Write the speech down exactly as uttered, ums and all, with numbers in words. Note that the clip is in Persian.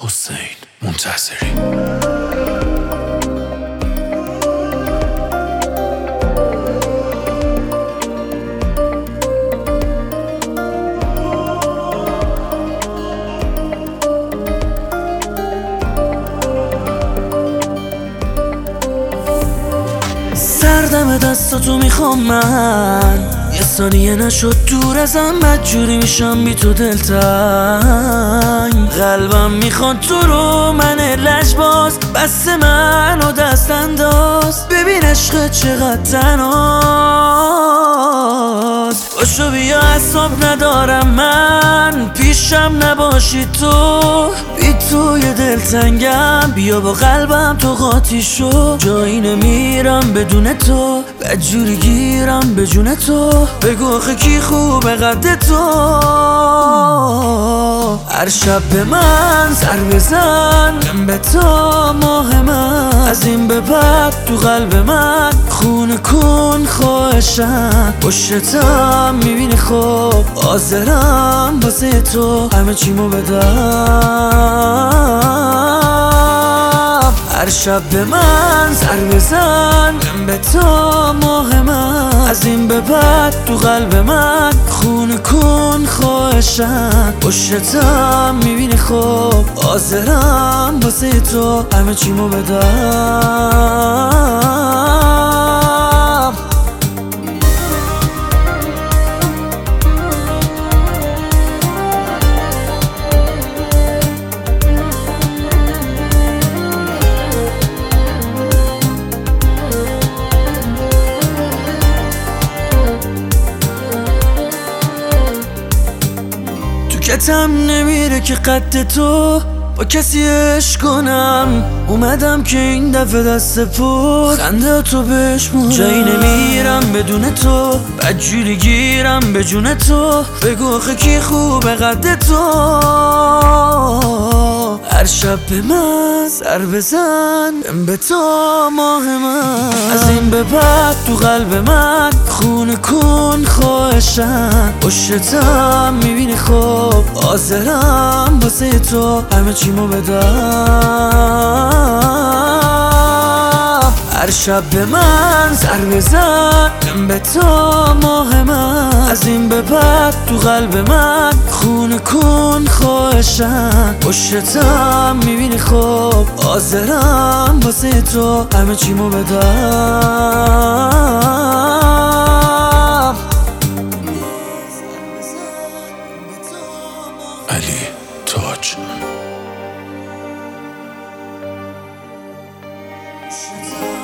حسین منتصری. سردم دستاتو میخوام من، یه ثانیه نشد دور ازم، بدجوری میشم بی تو دلتنگ. قلبم میخواد تو رو، من لجباز بس من و دست انداز. ببین عشق چقدر تنهاست، باشو بیا اعصاب ندارم من، پیشم نباشی تو، بی تو یه دلتنگم. بیا با قلبم تو قاطی شو، جایی نمیرم بدون تو، بدجوری گیرم به جون تو. بگو آخه کی خوبه قد تو، هر شب به من سر بزن، به تو ماه من. از این به بعد تو قلب من خونه کن خواهشم، پشتم میبینی خوب حاضرم واسه تو همه چیمو بدم. هر شب به من سر بزن، به تو ماه من. از این به بعد تو قلب من خونه کن خواهشم، پشتم میبینی خوب حاضرم واسه تو همه چیمو بدم. کتم نمیره که قد تو با کسی عشق کنم. اومدم که این دفعه دست پر خنده تو بشمونم، جایی نمیرم بدون تو، بدجوری گیرم به جون تو. بگو آخه کی خوبه قد تو، هر شب به من سر بزن، به تو ماه من. از این به بعد تو قلب من خونه کن خواهشم، پشتم میبینی خوب حاضرم واسه تو همه چیمو بدم. هر شب به من سر بزن، به تو ماه من. از این به بعد تو قلب من خونه کن خواهشم، پشتم میبینی خوب حاضرم واسه تو همه چیمو بدم. علی تاج. شد